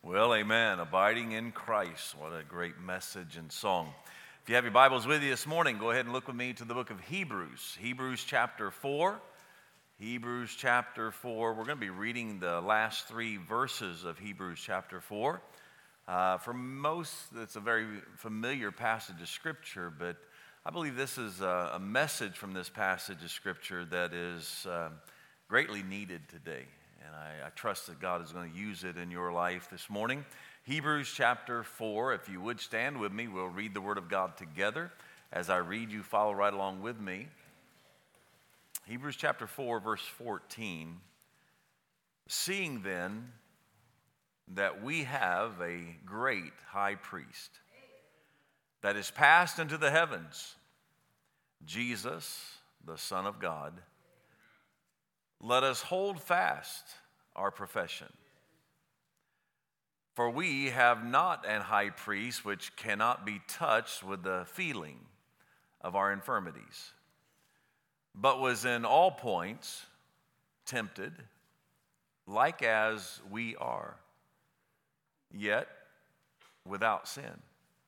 Well, amen. Abiding in Christ. What a great message and song. If you have your Bibles with you this morning, go ahead and look with me to the book of Hebrews. Hebrews chapter 4. Hebrews chapter 4. We're going to be reading the last three verses of Hebrews chapter 4. For most, it's a very familiar passage of Scripture, but I believe this is a message from this passage of Scripture that is greatly needed today. And I trust that God is going to use it in your life this morning. Hebrews chapter 4, if you would stand with me, we'll read the Word of God together. As I read, you follow right along with me. Hebrews chapter 4, verse 14. Seeing then that we have a great high priest that is passed into the heavens, Jesus, the Son of God, let us hold fast our profession. For we have not an high priest which cannot be touched with the feeling of our infirmities, but was in all points tempted, like as we are, yet without sin.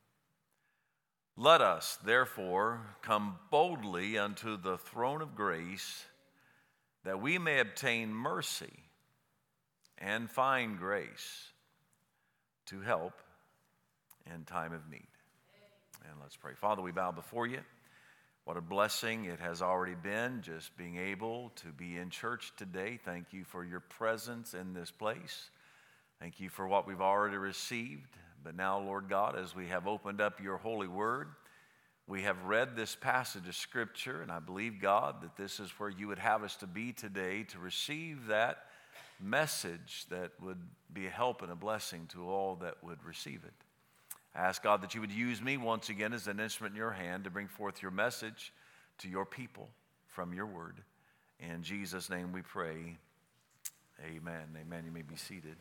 Let us, therefore, come boldly unto the throne of grace, that we may obtain mercy and find grace to help in time of need. And let's pray. Father, we bow before you. What a blessing it has already been just being able to be in church today. Thank you for your presence in this place. Thank you for what we've already received. But now, Lord God, as we have opened up your holy word, we have read this passage of Scripture, and I believe, God, that this is where you would have us to be today to receive that message that would be a help and a blessing to all that would receive it. I ask, God, that you would use me once again as an instrument in your hand to bring forth your message to your people from your word. In Jesus' name we pray. Amen. Amen. You may be seated.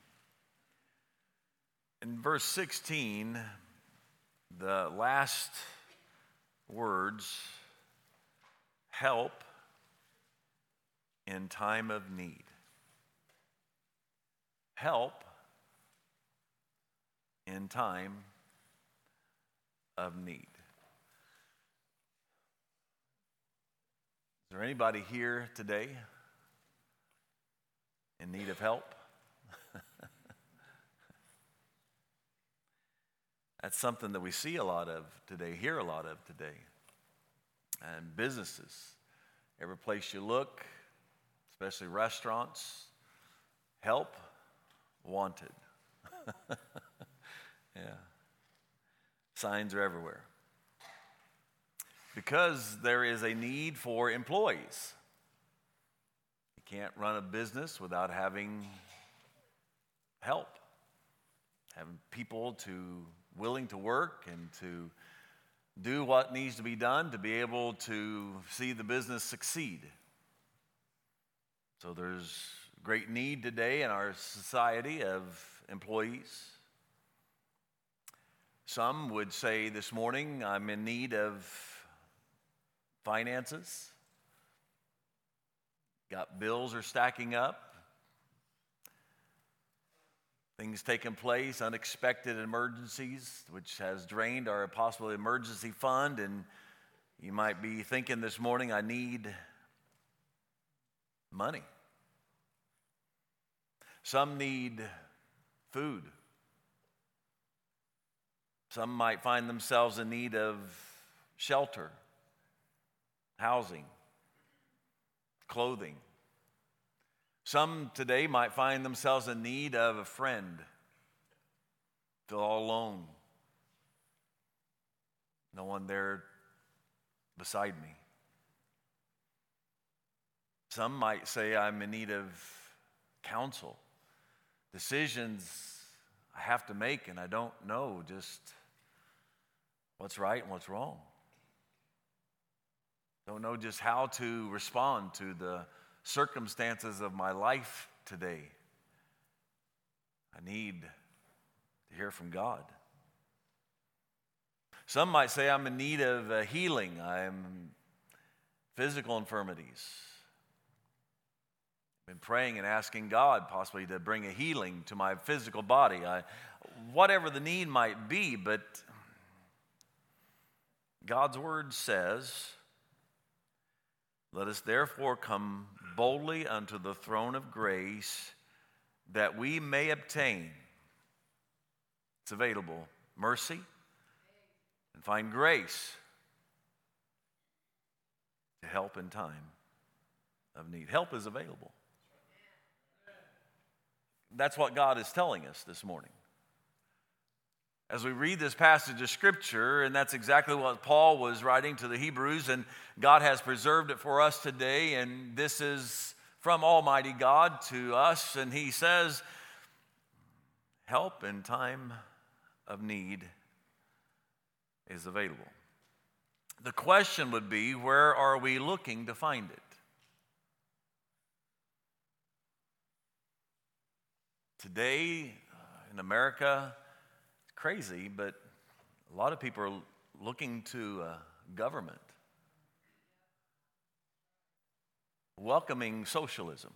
In verse 16, the last words, help in time of need. Help in time of need. Is there anybody here today in need of help? That's something that we see a lot of today, hear a lot of today. And businesses, every place you look, especially restaurants, help wanted. Yeah. Signs are everywhere. Because there is a need for employees. You can't run a business without having help, having people willing to work and to do what needs to be done to be able to see the business succeed. So there's great need today in our society of employees. Some would say this morning, I'm in need of finances. Got bills are stacking up. Things taking place, unexpected emergencies, which has drained our possible emergency fund. And you might be thinking this morning, I need money. Some need food. Some might find themselves in need of shelter, housing, clothing. Some today might find themselves in need of a friend. Feel all alone. No one there beside me. Some might say, I'm in need of counsel. Decisions I have to make, and I don't know just what's right and what's wrong. Don't know just how to respond to the circumstances of my life today. I need to hear from God. Some might say I'm in need of healing. I'm physical infirmities. Been praying and asking God possibly to bring a healing to my physical body. Whatever the need might be, but God's word says, let us therefore come boldly unto the throne of grace that we may obtain, it's available, mercy and find grace to help in time of need. Help is available. That's what God is telling us this morning. As we read this passage of Scripture, and that's exactly what Paul was writing to the Hebrews, and God has preserved it for us today, and this is from Almighty God to us, and he says, help in time of need is available. The question would be, where are we looking to find it? Today, in America, it's crazy, but a lot of people are looking to government, welcoming socialism,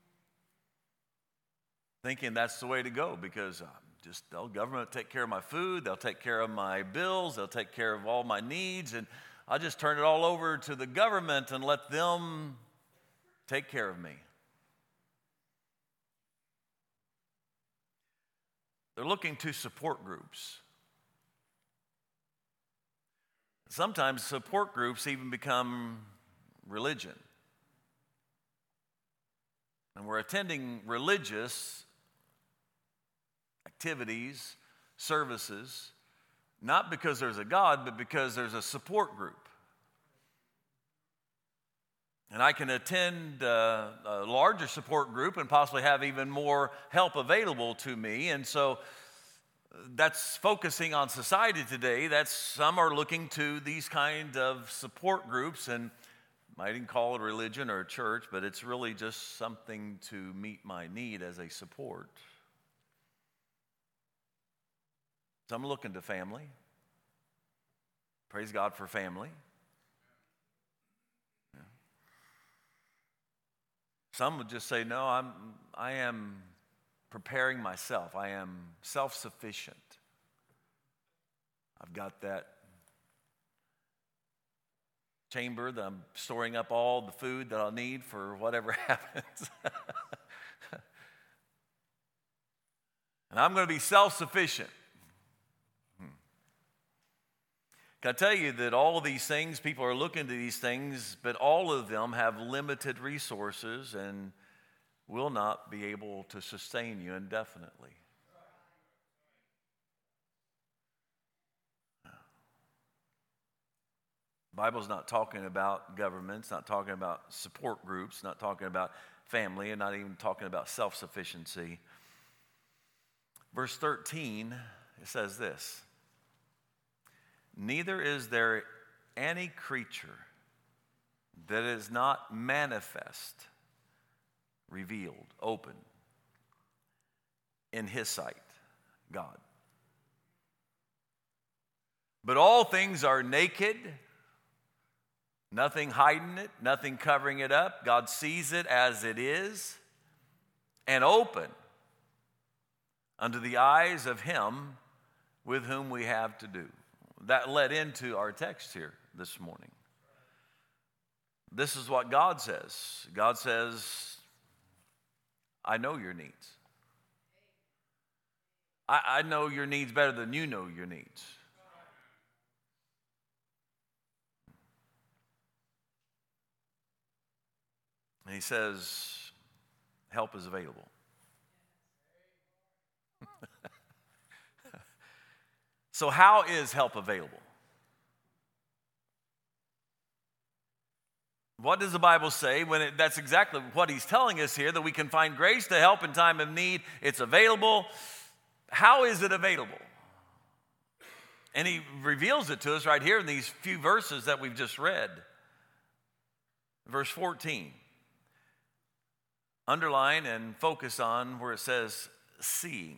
thinking that's the way to go because the government will take care of my food, they'll take care of my bills, they'll take care of all my needs, and I'll just turn it all over to the government and let them take care of me. They're looking to support groups. Sometimes support groups even become religion. And we're attending religious activities, services, not because there's a God, but because there's a support group. And I can attend a larger support group and possibly have even more help available to me. And so that's focusing on society today. Some are looking to these kind of support groups, and might even call it a religion or a church, but it's really just something to meet my need as a support. So I'm looking to family. Praise God for family. Some would just say, no, I am preparing myself. I am self-sufficient. I've got that chamber that I'm storing up all the food that I'll need for whatever happens. And I'm going to be self-sufficient. Can I tell you that all of these things, people are looking to these things, but all of them have limited resources and will not be able to sustain you indefinitely. The Bible's not talking about governments, not talking about support groups, not talking about family, and not even talking about self-sufficiency. Verse 13, it says this, neither is there any creature that is not manifest, revealed, open in his sight, God. But all things are naked, nothing hiding it, nothing covering it up. God sees it as it is, and open unto the eyes of him with whom we have to do. That led into our text here this morning. This is what God says. God says, I know your needs. I know your needs better than you know your needs. And he says, help is available. So how is help available? What does the Bible say? That's exactly what he's telling us here, that we can find grace to help in time of need. It's available. How is it available? And he reveals it to us right here in these few verses that we've just read. Verse 14. Underline and focus on where it says, seeing.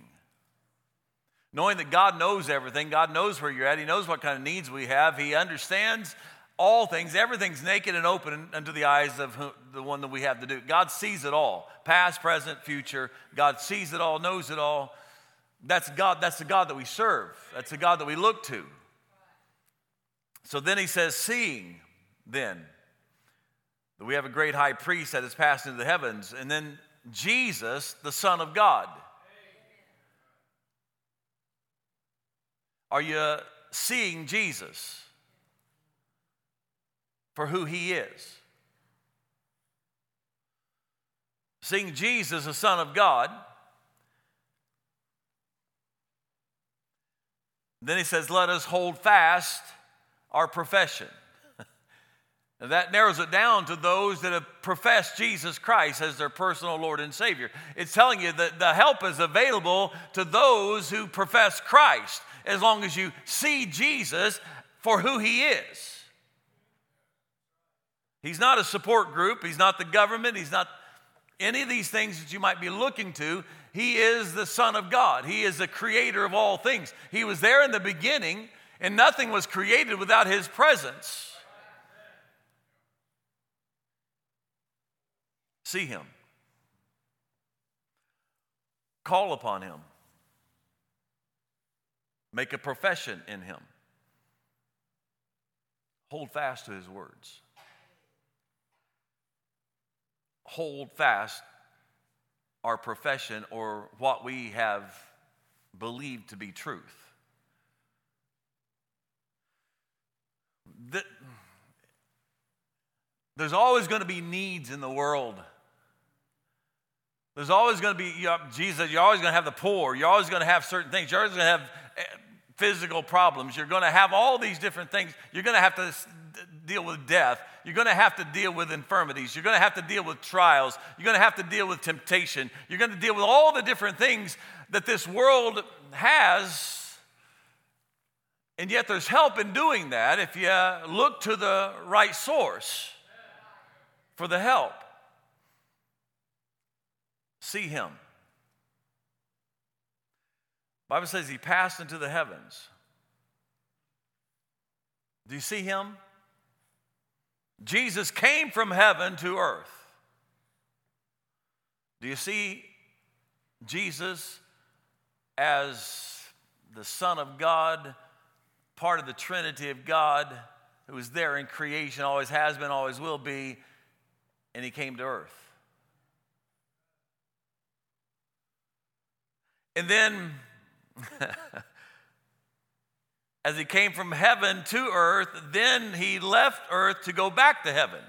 Knowing that God knows everything, God knows where you're at, he knows what kind of needs we have, he understands all things. Everything's naked and open unto the eyes of the one that we have to do. God sees it all, past, present, future. God sees it all, knows it all. That's God. That's the God that we serve. That's the God that we look to. So then he says, seeing then that we have a great high priest that has passed into the heavens, and then Jesus, the Son of God. Are you seeing Jesus for who he is? Seeing Jesus, the Son of God. Then he says, let us hold fast our profession. Now that narrows it down to those that have professed Jesus Christ as their personal Lord and Savior. It's telling you that the help is available to those who profess Christ, as long as you see Jesus for who he is. He's not a support group. He's not the government. He's not any of these things that you might be looking to. He is the Son of God. He is the creator of all things. He was there in the beginning, and nothing was created without his presence. See him. Call upon him. Make a profession in him. Hold fast to his words. Hold fast our profession, or what we have believed to be truth. There's always going to be needs in the world. There's always going to be, Jesus, you're always going to have the poor. You're always going to have certain things. You're always going to have physical problems. You're going to have all these different things. You're going to have to deal with death. You're going to have to deal with infirmities. You're going to have to deal with trials. You're going to have to deal with temptation. You're going to deal with all the different things that this world has. And yet there's help in doing that if you look to the right source for the help. See him. The Bible says he passed into the heavens. Do you see him? Jesus came from heaven to earth. Do you see Jesus as the Son of God, part of the Trinity of God, who was there in creation, always has been, always will be, and he came to earth? And then, as he came from heaven to earth, then he left earth to go back to heaven.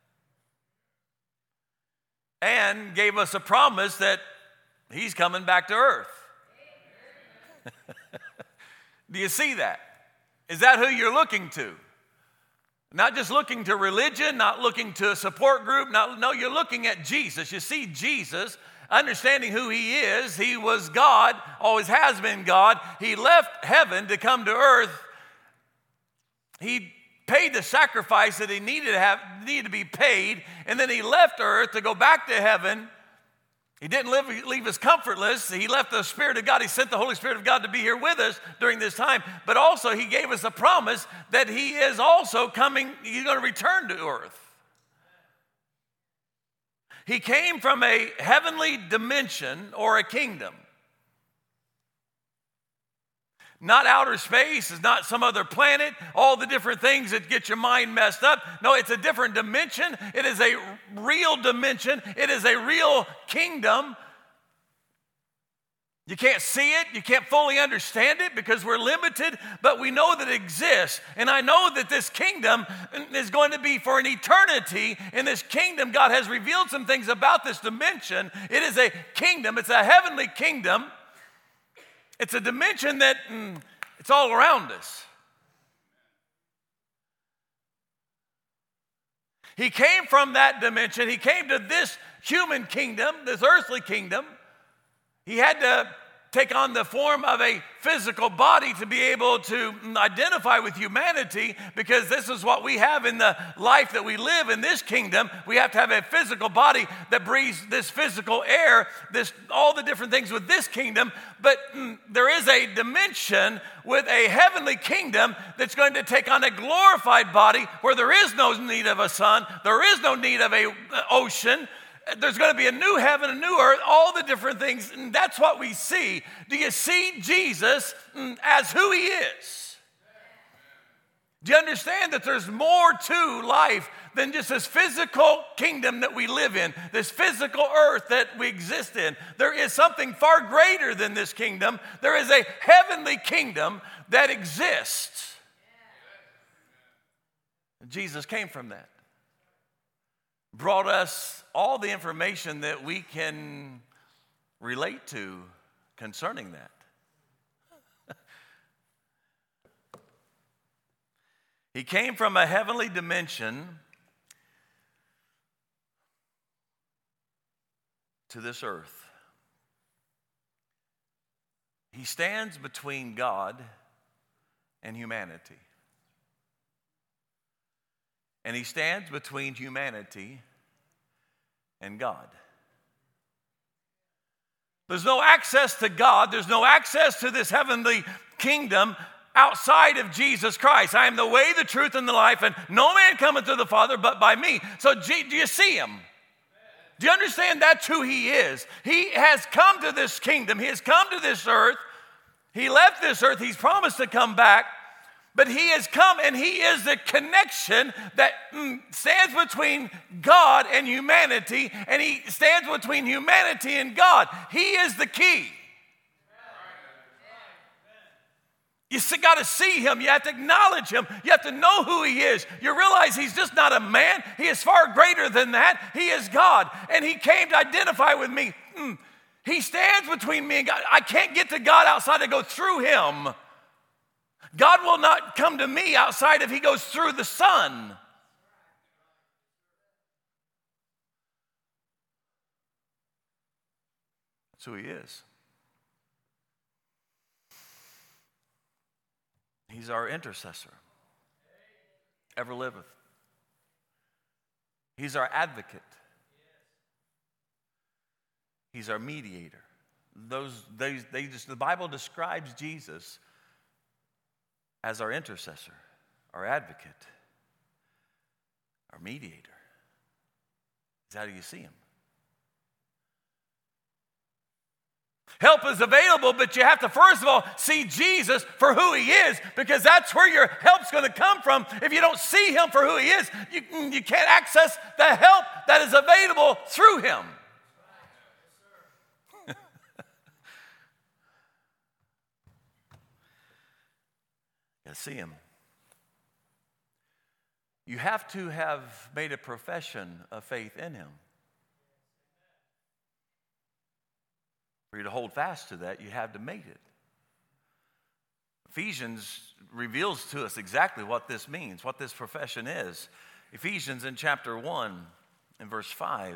And gave us a promise that he's coming back to earth. Do you see that? Is that who you're looking to? Not just looking to religion, not looking to a support group. No, you're looking at Jesus. You see Jesus, understanding who he is. He was God, always has been God. He left heaven to come to earth. He paid the sacrifice that he needed to be paid, and then he left earth to go back to heaven. He didn't leave us comfortless. He left the Spirit of God. He sent the Holy Spirit of God to be here with us during this time. But also he gave us a promise that he is also coming. He's going to return to earth. He came from a heavenly dimension or a kingdom. Not outer space, it's not some other planet, all the different things that get your mind messed up. No, it's a different dimension. It is a real dimension. It is a real kingdom. You can't see it. You can't fully understand it because we're limited, but we know that it exists. And I know that this kingdom is going to be for an eternity. In this kingdom, God has revealed some things about this dimension. It is a kingdom. It's a heavenly kingdom. It's a dimension that it's all around us. He came from that dimension. He came to this human kingdom, this earthly kingdom. He had to take on the form of a physical body to be able to identify with humanity, because this is what we have in the life that we live in this kingdom. We have to have a physical body that breathes this physical air, all the different things with this kingdom. But there is a dimension with a heavenly kingdom that's going to take on a glorified body where there is no need of a sun, there is no need of a ocean. There's going to be a new heaven, a new earth, all the different things, and that's what we see. Do you see Jesus as who he is? Do you understand that there's more to life than just this physical kingdom that we live in, this physical earth that we exist in? There is something far greater than this kingdom. There is a heavenly kingdom that exists. Jesus came from that. Brought us all the information that we can relate to concerning that. He came from a heavenly dimension to this earth. He stands between God and humanity. And he stands between humanity and God. There's no access to God. There's no access to this heavenly kingdom outside of Jesus Christ. I am the way, the truth, and the life, and no man cometh to the Father but by me. So do you see him? Do you understand that's who he is? He has come to this kingdom. He has come to this earth. He left this earth. He's promised to come back. But he has come, and he is the connection that stands between God and humanity, and he stands between humanity and God. He is the key. You got to see him. You have to acknowledge him. You have to know who he is. You realize he's just not a man. He is far greater than that. He is God, and he came to identify with me. He stands between me and God. I can't get to God outside. I go through him. God will not come to me outside if he goes through the Son. That's who he is. He's our intercessor. Ever liveth. He's our advocate. He's our mediator. The Bible describes Jesus as our intercessor, our advocate, our mediator. Is how do you see him? Help is available, but you have to first of all see Jesus for who he is, because that's where your help's going to come from. If you don't see him for who he is, you can't access the help that is available through him. See him. You have to have made a profession of faith in him. For you to hold fast to that, you have to make it. Ephesians reveals to us exactly what this means, what this profession is. Ephesians in chapter 1 and verse 5.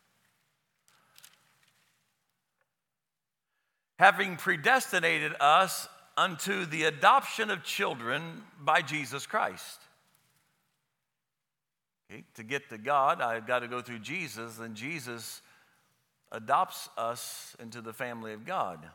Having predestinated us unto the adoption of children by Jesus Christ. Okay, to get to God, I've got to go through Jesus, and Jesus adopts us into the family of God.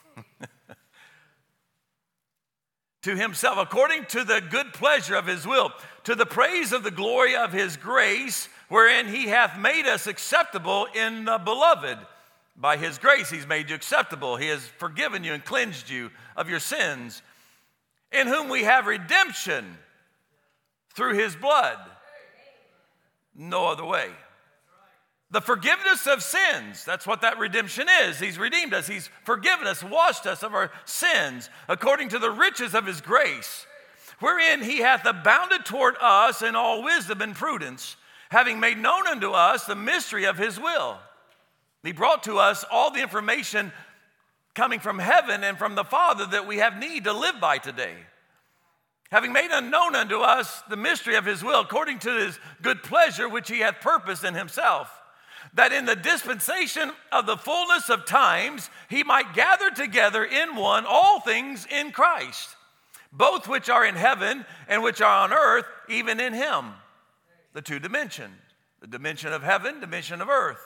To himself, according to the good pleasure of his will, to the praise of the glory of his grace, wherein he hath made us acceptable in the beloved. By his grace, he's made you acceptable. He has forgiven you and cleansed you of your sins, in whom we have redemption through his blood. No other way. The forgiveness of sins. That's what that redemption is. He's redeemed us. He's forgiven us, washed us of our sins, according to the riches of his grace, wherein he hath abounded toward us in all wisdom and prudence, having made known unto us the mystery of his will. He brought to us all the information coming from heaven and from the Father that we have need to live by today. Having made unknown unto us the mystery of his will, according to his good pleasure which he hath purposed in himself, that in the dispensation of the fullness of times he might gather together in one all things in Christ, both which are in heaven and which are on earth, even in him. The two dimensions, the dimension of heaven, dimension of earth.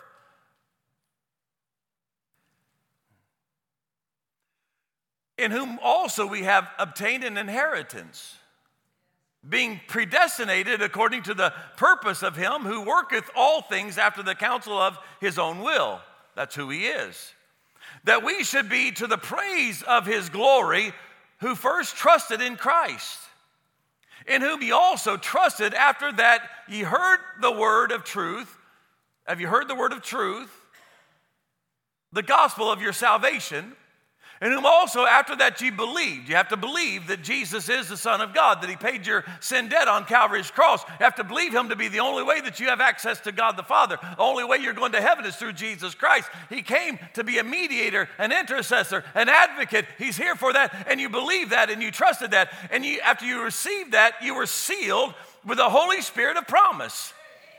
In whom also we have obtained an inheritance, being predestinated according to the purpose of him who worketh all things after the counsel of his own will. That's who he is. That we should be to the praise of his glory, who first trusted in Christ, in whom ye also trusted after that ye heard the word of truth. Have you heard the word of truth? The gospel of your salvation. In whom also after that ye believed. You have to believe that Jesus is the Son of God, that he paid your sin debt on Calvary's cross. You have to believe him to be the only way that you have access to God the Father. The only way you're going to heaven is through Jesus Christ. He came to be a mediator, an intercessor, an advocate. He's here for that, and you believe that, and you trusted that. And after you received that, you were sealed with the Holy Spirit of promise,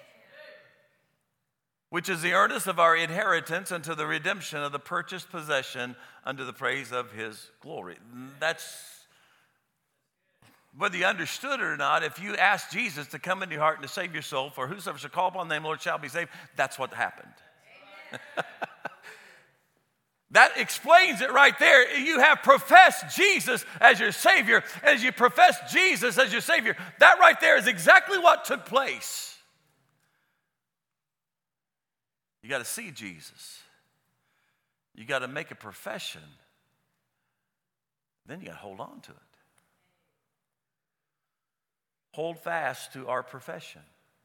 which is the earnest of our inheritance unto the redemption of the purchased possession unto the praise of his glory. That's, whether you understood it or not, if you ask Jesus to come into your heart and to save your soul, for whosoever shall call upon the name of the Lord shall be saved, that's what happened. That explains it right there. You have professed Jesus as your Savior. As you profess Jesus as your Savior, that right there is exactly what took place. You got to see Jesus. You got to make a profession. Then you got to hold on to it. Hold fast to our profession.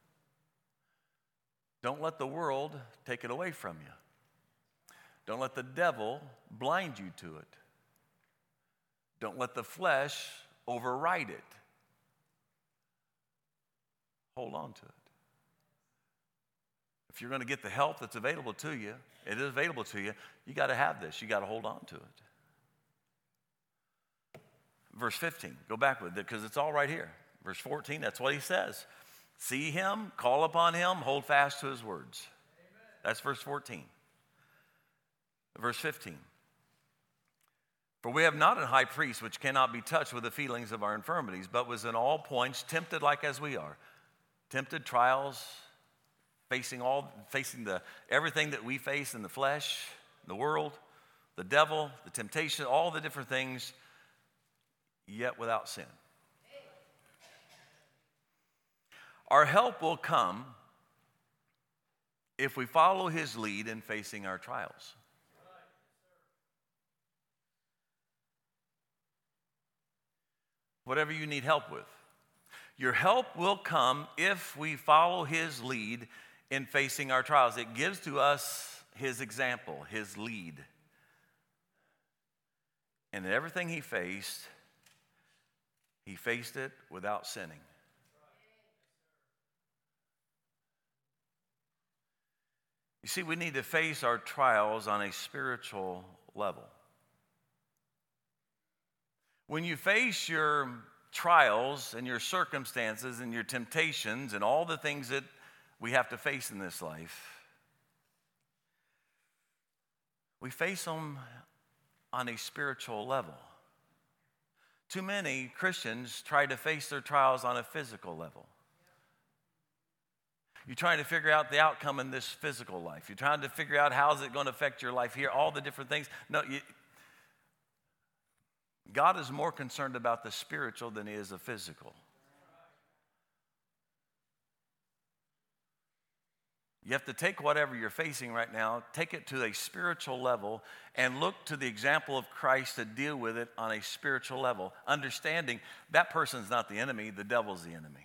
Don't let the world take it away from you. Don't let the devil blind you to it. Don't let the flesh override it. Hold on to it. If you're going to get the help that's available to you, it is available to you, you got to have this. You got to hold on to it. Verse 15, go back with it because it's all right here. Verse 14, that's what he says. See him, call upon him, hold fast to his words. Amen. That's verse 14. Verse 15. For we have not a high priest which cannot be touched with the feelings of our infirmities, but was in all points tempted like as we are. Tempted, trials, facing everything that we face in the flesh, the world, the devil, the temptation, all the different things, yet without sin. Our help will come if we follow his lead in facing our trials. Whatever you need help with. Your help will come if we follow his lead in facing our trials. It gives to us his example, his lead. And everything he faced it without sinning. You see, we need to face our trials on a spiritual level. When you face your trials and your circumstances and your temptations and all the things that we have to face in this life, we face them on a spiritual level. Too many Christians try to face their trials on a physical level. You're trying to figure out the outcome in this physical life. You're trying to figure out how is it going to affect your life here, all the different things. No, God is more concerned about the spiritual than he is the physical. You have to take whatever you're facing right now, take it to a spiritual level, and look to the example of Christ to deal with it on a spiritual level. Understanding that person's not the enemy, the devil's the enemy.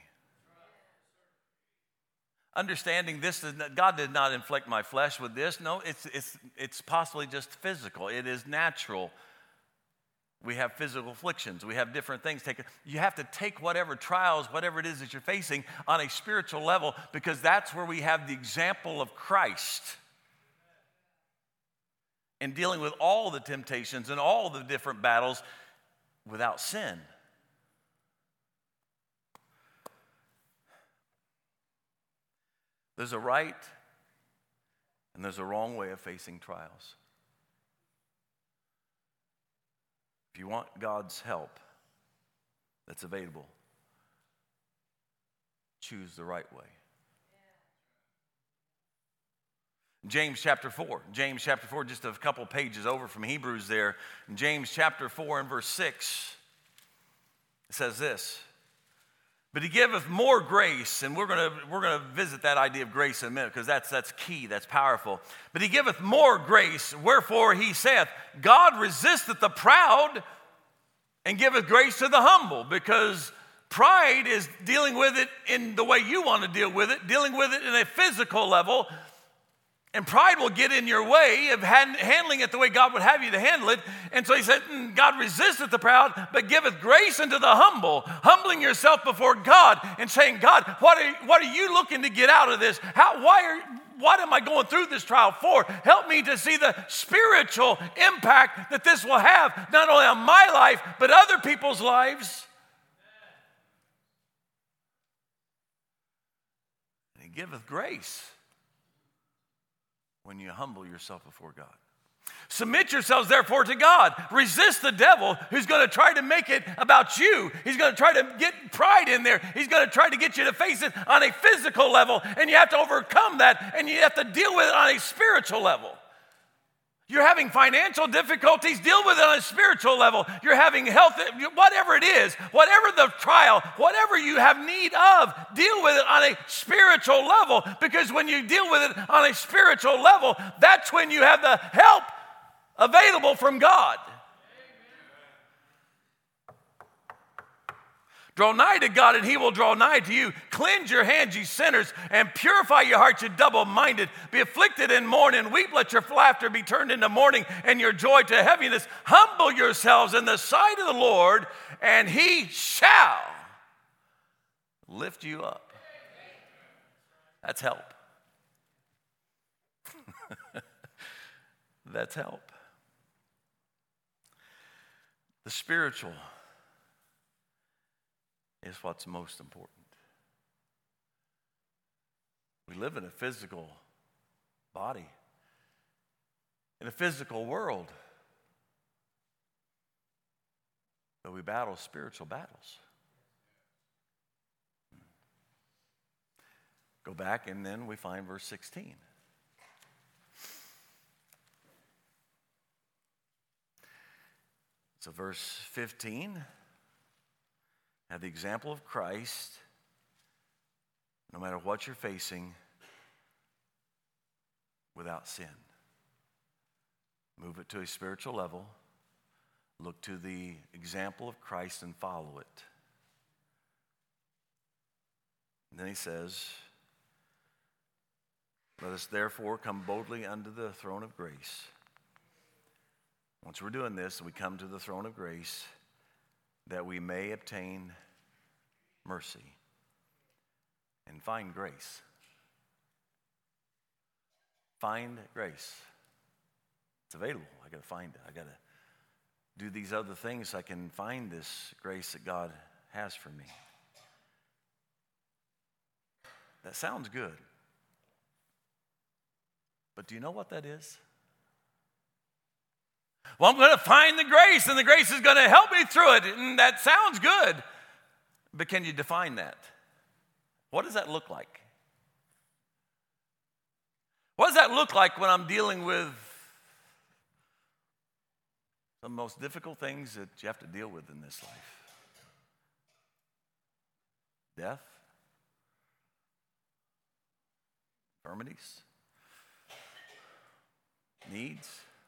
Understanding this, God did not inflict my flesh with this. No, it's possibly just physical. It is natural. We have physical afflictions. We have different things. You have to take whatever trials, whatever it is that you're facing on a spiritual level, because that's where we have the example of Christ in dealing with all the temptations and all the different battles without sin. There's a right And there's a wrong way of facing trials. If you want God's help that's available, choose the right way. James chapter 4. James chapter 4, just a couple pages over from Hebrews there. In James chapter 4 and verse 6, it says this. But he giveth more grace, and we're gonna visit that idea of grace in a minute, because that's key, that's powerful. But he giveth more grace, wherefore he saith, God resisteth the proud and giveth grace to the humble, because pride is dealing with it in the way you want to deal with it, dealing with it in a physical level. And pride will get in your way of handling it the way God would have you to handle it. And so he said, God resisteth the proud, but giveth grace unto the humble. Humbling yourself before God and saying, God, what are you looking to get out of this? What am I going through this trial for? Help me to see the spiritual impact that this will have, not only on my life, but other people's lives. And he giveth grace when you humble yourself before God. Submit yourselves, therefore, to God. Resist the devil who's going to try to make it about you. He's going to try to get pride in there. He's going to try to get you to face it on a physical level, and you have to overcome that, and you have to deal with it on a spiritual level. You're having financial difficulties, deal with it on a spiritual level. You're having health, whatever it is, whatever the trial, whatever you have need of, deal with it on a spiritual level. Because when you deal with it on a spiritual level, that's when you have the help available from God. Draw nigh to God, and he will draw nigh to you. Cleanse your hands, ye sinners, and purify your hearts, you double-minded. Be afflicted and mourn and weep. Let your laughter be turned into mourning, and your joy to heaviness. Humble yourselves in the sight of the Lord, and he shall lift you up. That's help. That's help. The spiritual is what's most important. We live in a physical body, in a physical world, but we battle spiritual battles. Go back, and then we find verse 16. So verse 15, have the example of Christ. No matter what you're facing, without sin. Move it to a spiritual level. Look to the example of Christ and follow it. And then he says, let us therefore come boldly unto the throne of grace. Once we're doing this, we come to the throne of grace that we may obtain mercy and find grace. Find grace. It's available. I got to find it. I got to do these other things so I can find this grace that God has for me. That sounds good. But do you know what that is? Well, I'm going to find the grace, and the grace is going to help me through it. And that sounds good. But can you define that? What does that look like? What does that look like when I'm dealing with the most difficult things that you have to deal with in this life? Death? Infirmities? Needs?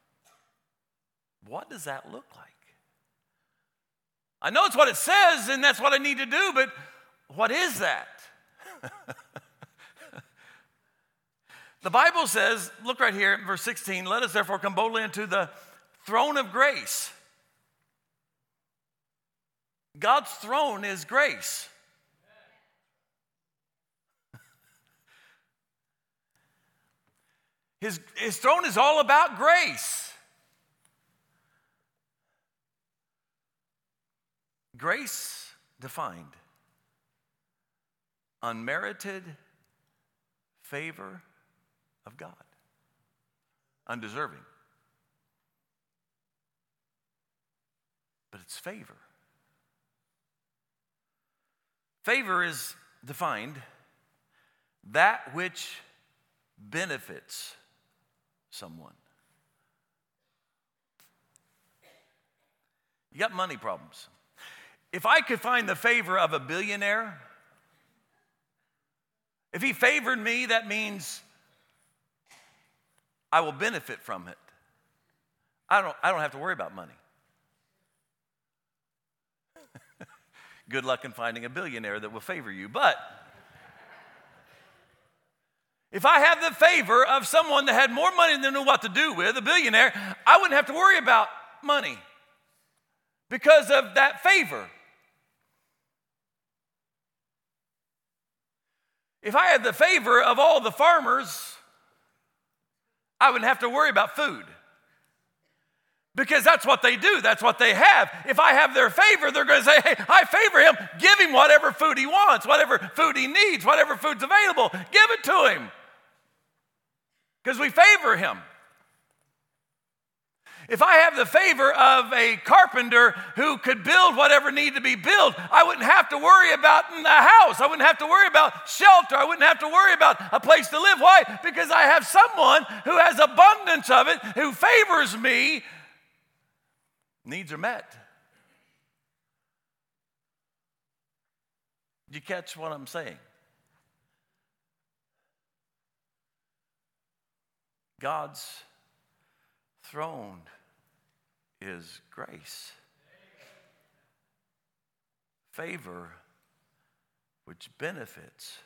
What does that look like? I know it's what it says, and that's what I need to do, but what is that? The Bible says, look right here in verse 16, let us therefore come boldly unto the throne of grace. God's throne is grace. His throne is all about grace. Grace defined. Unmerited favor of God. undeserving. But it's favor. Favor is defined that which benefits someone. You got money problems. If I could find the favor of a billionaire, if he favored me, that means I will benefit from it. I don't have to worry about money. Good luck in finding a billionaire that will favor you. But if I have the favor of someone that had more money than they knew what to do with, a billionaire, I wouldn't have to worry about money because of that favor. If I had the favor of all the farmers, I wouldn't have to worry about food. Because that's what they do. That's what they have. If I have their favor, they're going to say, hey, I favor him. Give him whatever food he wants, whatever food he needs, whatever food's available. Give it to him. Because we favor him. If I have the favor of a carpenter who could build whatever needed to be built, I wouldn't have to worry about a house. I wouldn't have to worry about shelter. I wouldn't have to worry about a place to live. Why? Because I have someone who has abundance of it, who favors me. Needs are met. Did you catch what I'm saying? God's throne is grace. Favor which benefits.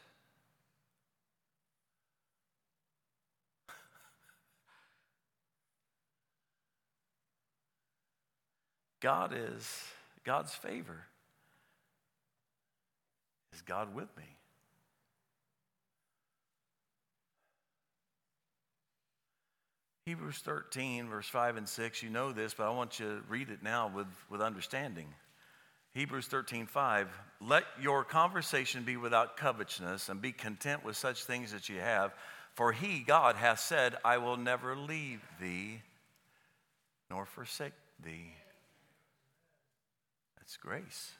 God's favor. Is God with me? Hebrews 13, verse 5 and 6, you know this, but I want you to read it now with understanding. Hebrews 13, 5, let your conversation be without covetousness, and be content with such things that you have, for he, God, hath said, I will never leave thee, nor forsake thee. That's grace.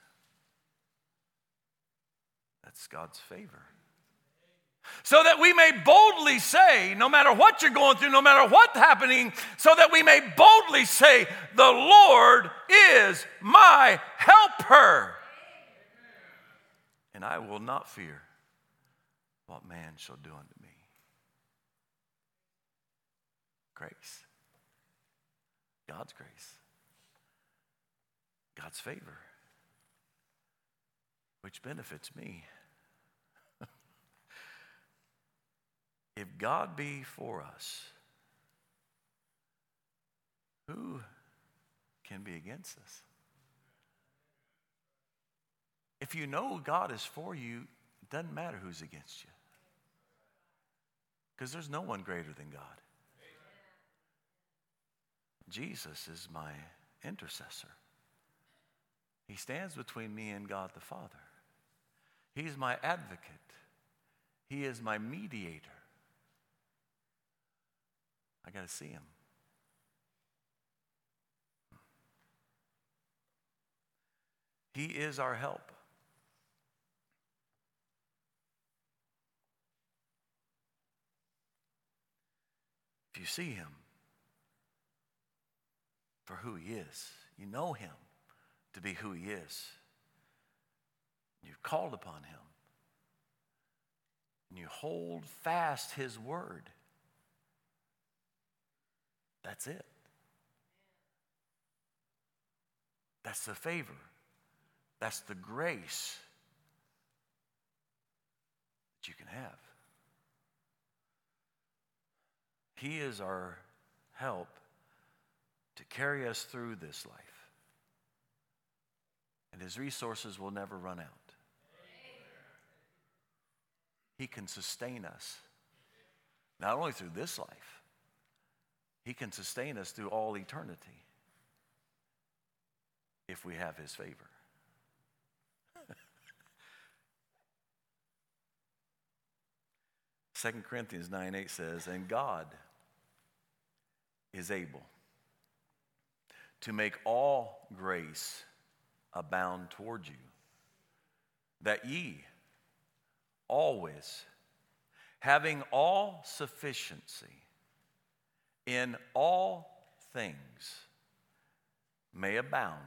That's God's favor. So that we may boldly say, no matter what you're going through, no matter what's happening, so that we may boldly say, the Lord is my helper. And I will not fear what man shall do unto me. Grace. God's grace. God's favor, which benefits me. If God be for us, who can be against us? If you know God is for you, it doesn't matter who's against you. Because there's no one greater than God. Jesus is my intercessor. He stands between me and God the Father. He's my advocate. He is my mediator. I got to see him. He is our help. If you see him for who he is, you know him to be who he is, you've called upon him, and you hold fast his word, that's it. That's the favor. That's the grace that you can have. He is our help to carry us through this life. And his resources will never run out. He can sustain us, not only through this life, he can sustain us through all eternity if we have his favor. 2 Corinthians 9:8 says, and God is able to make all grace abound toward you, that ye always, having all sufficiency in all things, may abound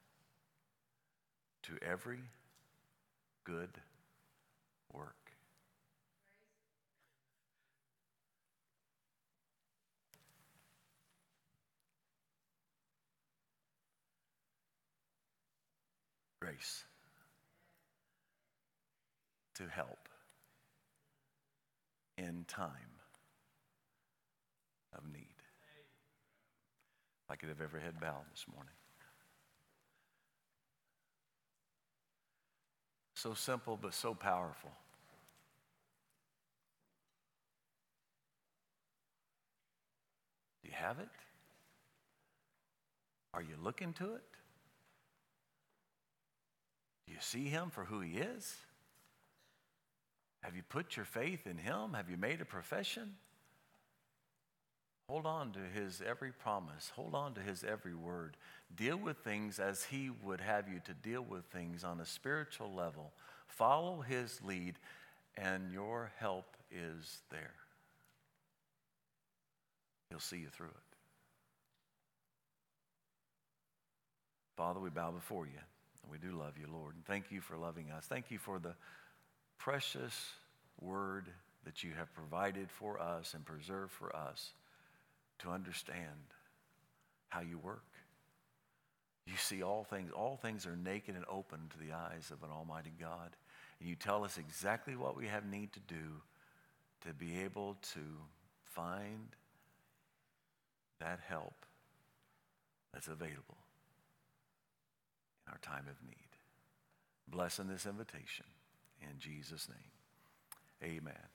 to every good work. Grace to help in time of need. If I could have every head bowed this morning. So simple, but so powerful. Do you have it? Are you looking to it? Do you see him for who he is? Have you put your faith in him? Have you made a profession? Hold on to his every promise. Hold on to his every word. Deal with things as he would have you to deal with things on a spiritual level. Follow his lead, and your help is there. He'll see you through it. Father, we bow before you. We do love you, Lord. And thank you for loving us. Thank you for the precious word that you have provided for us and preserved for us to understand how you work. You see all things. All things are naked and open to the eyes of an almighty God. And you tell us exactly what we have need to do to be able to find that help that's available in our time of need. Bless in this invitation. In Jesus' name, amen.